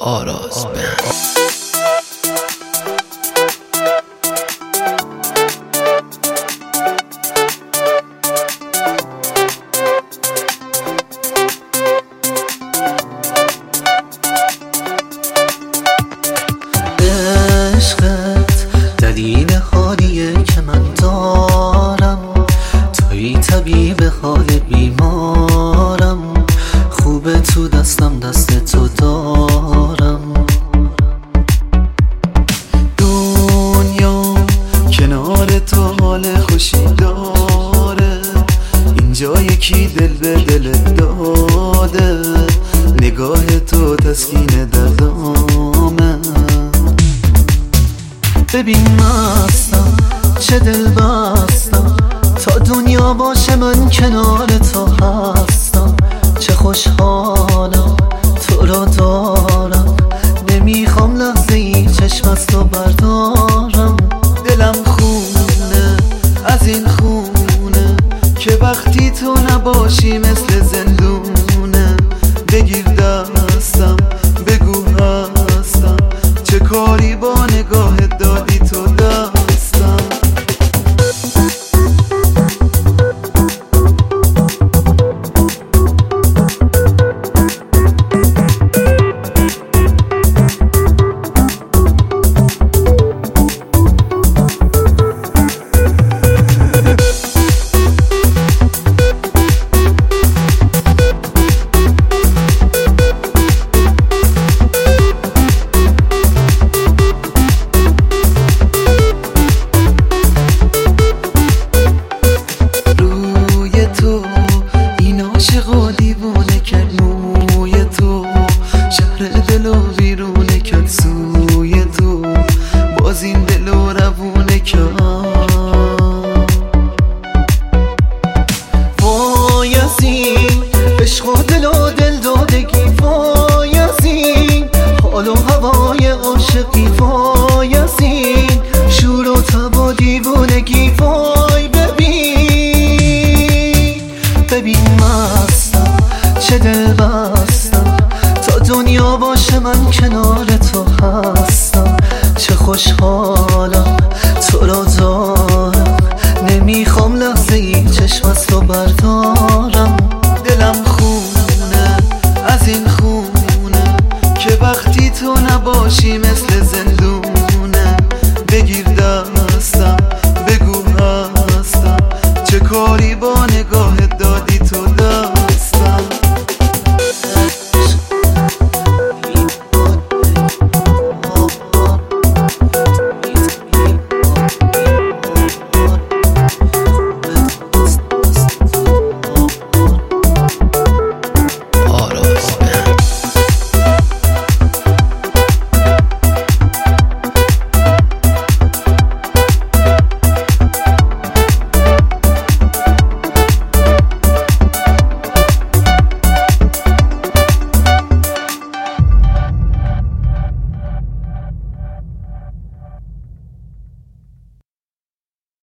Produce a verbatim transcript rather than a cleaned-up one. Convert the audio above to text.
آراز بند. عشقت دلیل حالیه که من دارم، توی طبیب حال بیمارم، خوبه تو دستم دست تو دارم. دنیا کنار تو حال خوشی داره، اینجا یکی دل به دل داده، نگاه تو تسکین دردامه. ببین مستم چه دل بستم، تا دنیا باشه من کنار تو هستم. چه خوشحالم تو را دارم، نمیخوام لحظه ای چشم از تو بردارم. دلم خونه از این خونه که وقتی تو نباشی مثل زندونه. بگیر دستم بگو هستم، چه کاری با نگاهت دادی تو دستم. دیوونه کرد موی تو، شهر دلو بیرونه کرد سوی تو، باز این دلو روونه کرد. وای از این عشق و دل و دل دادگی، وای از این حال و هوای عاشقی، وای از این شور و تب و دیوونگی. وای ببین ببین مستم چه دل بستم، تا دنیا باشه من کنار تو هستم. چه خوشحالم تو را دارم، نمیخوام لحظه ای چشم از تو بردارم. دلم خونه از این خونه که وقتی تو نباشی مثل